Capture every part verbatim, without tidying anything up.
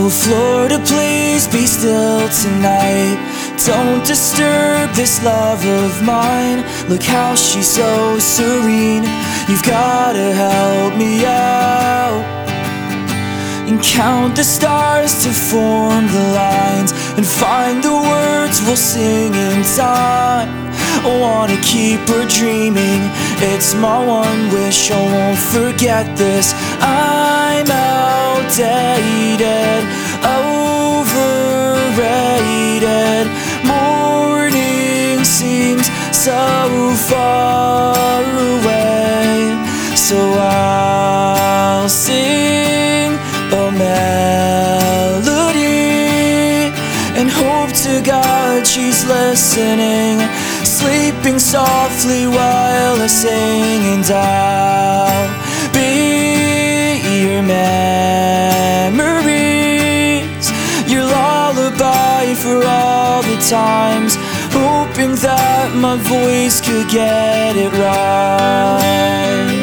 Oh Florida, please be still tonight. Don't disturb this love of mine. Look how she's so serene. You've gotta help me out and count the stars to form the lines and find the words we'll sing in time. I wanna keep her dreaming. It's my one wish, I won't forget this. I'm outdated, overrated. Morning seems so far away, so I'll sing a melody and hope to God she's listening, sleeping softly while I sing, and I'll be your memories, your lullaby for all the times, hoping that my voice could get it right.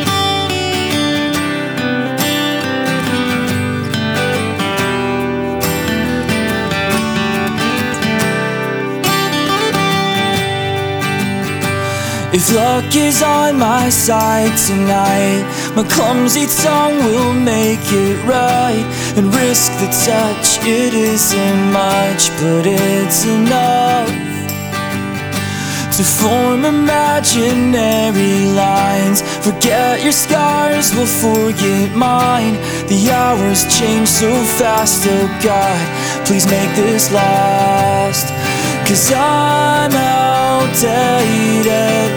If luck is on my side tonight, my clumsy tongue will make it right and risk the touch. It isn't much, but it's enough to form imaginary lines. Forget your scars, we'll forget mine. The hours change so fast, oh God, please make this last. 'Cause I'm outdated,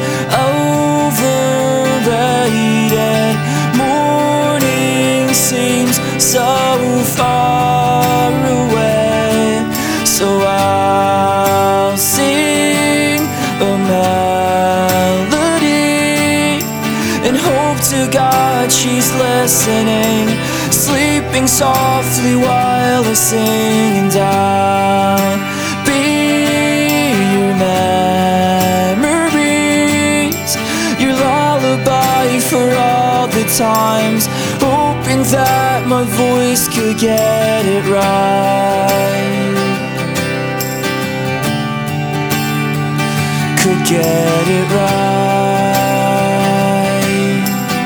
overrated. Morning seems so far away, so I'll sing a melody and hope to God she's listening, sleeping softly while I sing, and I'll be your memories, your lullaby for all the times, hoping that my voice could get it right, could get it right.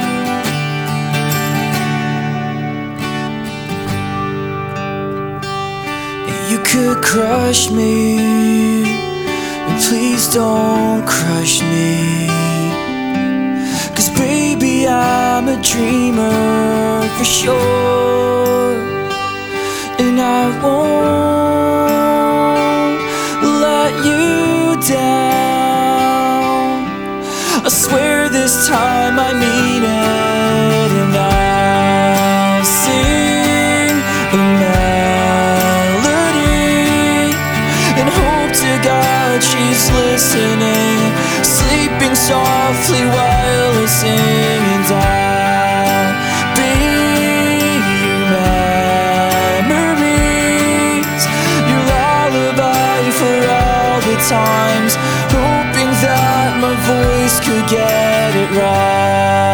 You could crush me, and please don't crush me, 'cause baby I'm a dreamer for sure, and I won't let you down. I swear this time I mean it, and I'll sing a melody and hope to God she's listening, sleeping softly while I sing, and I'll be your memories, your lullaby for all the times, hoping that my voice could get it right.